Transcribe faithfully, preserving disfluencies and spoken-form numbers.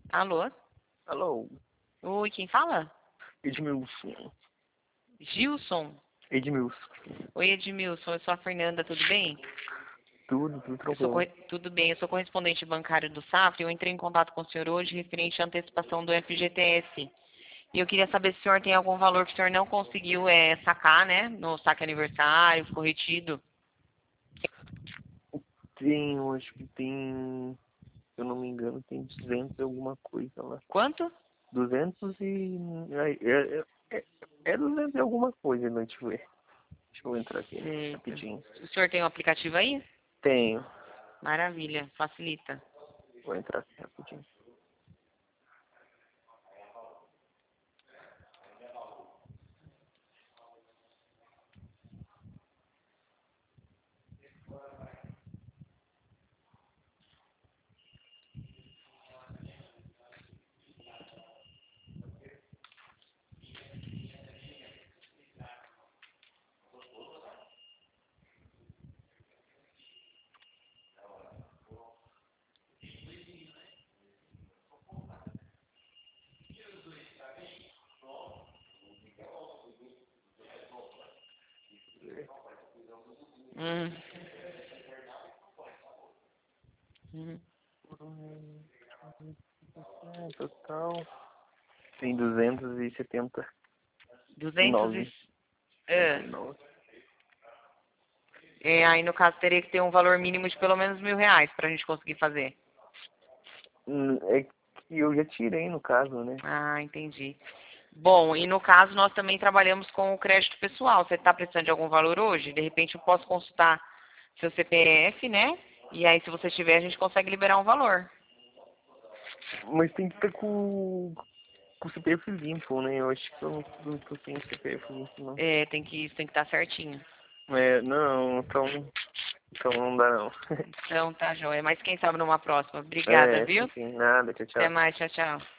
Alô? Alô, Oi, quem fala? Edmilson. Gilson. Edmilson. Oi, Edmilson. Eu sou a Fernanda, tudo bem? Tudo, tudo Eu sou tranquilo. corre- Tudo bem, eu sou correspondente bancário do Safra e eu entrei em contato com o senhor hoje referente à antecipação do F G T S. E eu queria saber se o senhor tem algum valor que o senhor não conseguiu é, sacar, né? No saque aniversário, ficou retido. Tem, eu acho que tem, se eu não me engano, tem duzentos e alguma coisa lá. Quanto? duzentos e... É, é, é, é duzentos e alguma coisa, não, deixa eu ver. Deixa eu entrar aqui, Certo. rapidinho. O senhor tem um aplicativo aí? Tenho. Maravilha, facilita. Vou entrar aqui rapidinho. Hum. Hum. É, total. Tem duzentos e setenta e duzentos e... nove. É. setenta e nove. É, aí no caso teria que ter um valor mínimo de pelo menos mil reais pra gente conseguir fazer. Hum, É que eu já tirei no caso, né? Ah, entendi. Bom, e no caso nós também trabalhamos com o crédito pessoal. Você está precisando de algum valor hoje? De repente eu posso consultar seu C P F, né? E aí se você tiver a gente consegue liberar um valor. Mas tem que estar com, com o C P F limpo, né? Eu acho que eu não, não tô sem C P F limpo, não. É, tem que isso tem que estar certinho. É, não, então, então não dá não. Então tá, joia. Mas quem sabe numa próxima. Obrigada, É, sim, viu? sim, nada, tchau, Até tchau. mais, tchau, tchau.